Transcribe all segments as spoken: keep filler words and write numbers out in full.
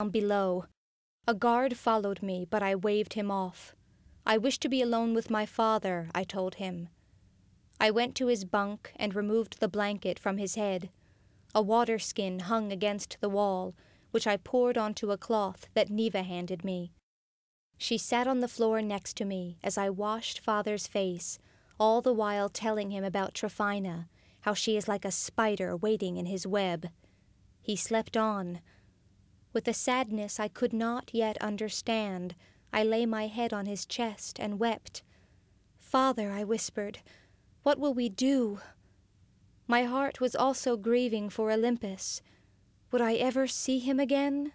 below. A guard followed me, but I waved him off. I wish to be alone with my father, I told him. I went to his bunk and removed the blanket from his head. A water skin hung against the wall, which I poured onto a cloth that Neva handed me. She sat on the floor next to me as I washed father's face, all the while telling him about Tryphina, how she is like a spider waiting in his web. He slept on. With a sadness I could not yet understand, I lay my head on his chest and wept. "Father," I whispered, "what will we do?" My heart was also grieving for Olympus. Would I ever see him again?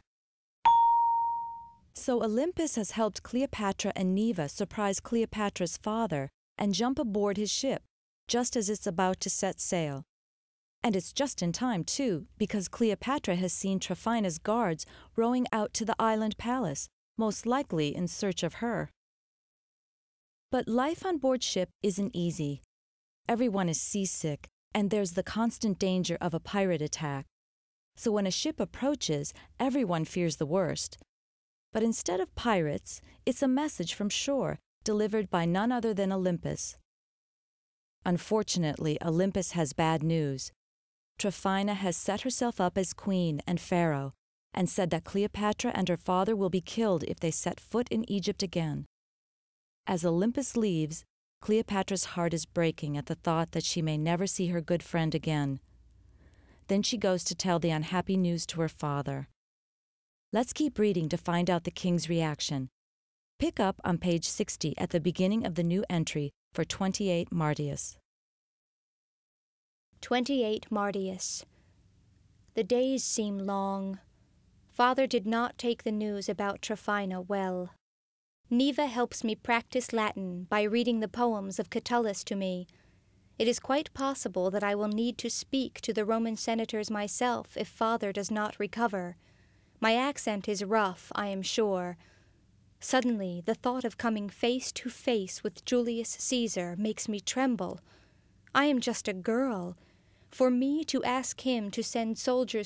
So Olympus has helped Cleopatra and Neva surprise Cleopatra's father and jump aboard his ship, just as it's about to set sail. And it's just in time, too, because Cleopatra has seen Tryphina's guards rowing out to the island palace, most likely in search of her. But life on board ship isn't easy. Everyone is seasick, and there's the constant danger of a pirate attack. So when a ship approaches, everyone fears the worst. But instead of pirates, it's a message from shore, delivered by none other than Olympus. Unfortunately, Olympus has bad news. Tryphina has set herself up as queen and pharaoh, and said that Cleopatra and her father will be killed if they set foot in Egypt again. As Olympus leaves, Cleopatra's heart is breaking at the thought that she may never see her good friend again. Then she goes to tell the unhappy news to her father. Let's keep reading to find out the king's reaction. Pick up on page sixty at the beginning of the new entry for twenty-eight Martius. twenty-eight Martius. The days seem long. Father did not take the news about Tryphina well. Neva helps me practice Latin by reading the poems of Catullus to me. It is quite possible that I will need to speak to the Roman senators myself if father does not recover. My accent is rough, I am sure. Suddenly, the thought of coming face to face with Julius Caesar makes me tremble. I am just a girl. For me to ask him to send soldiers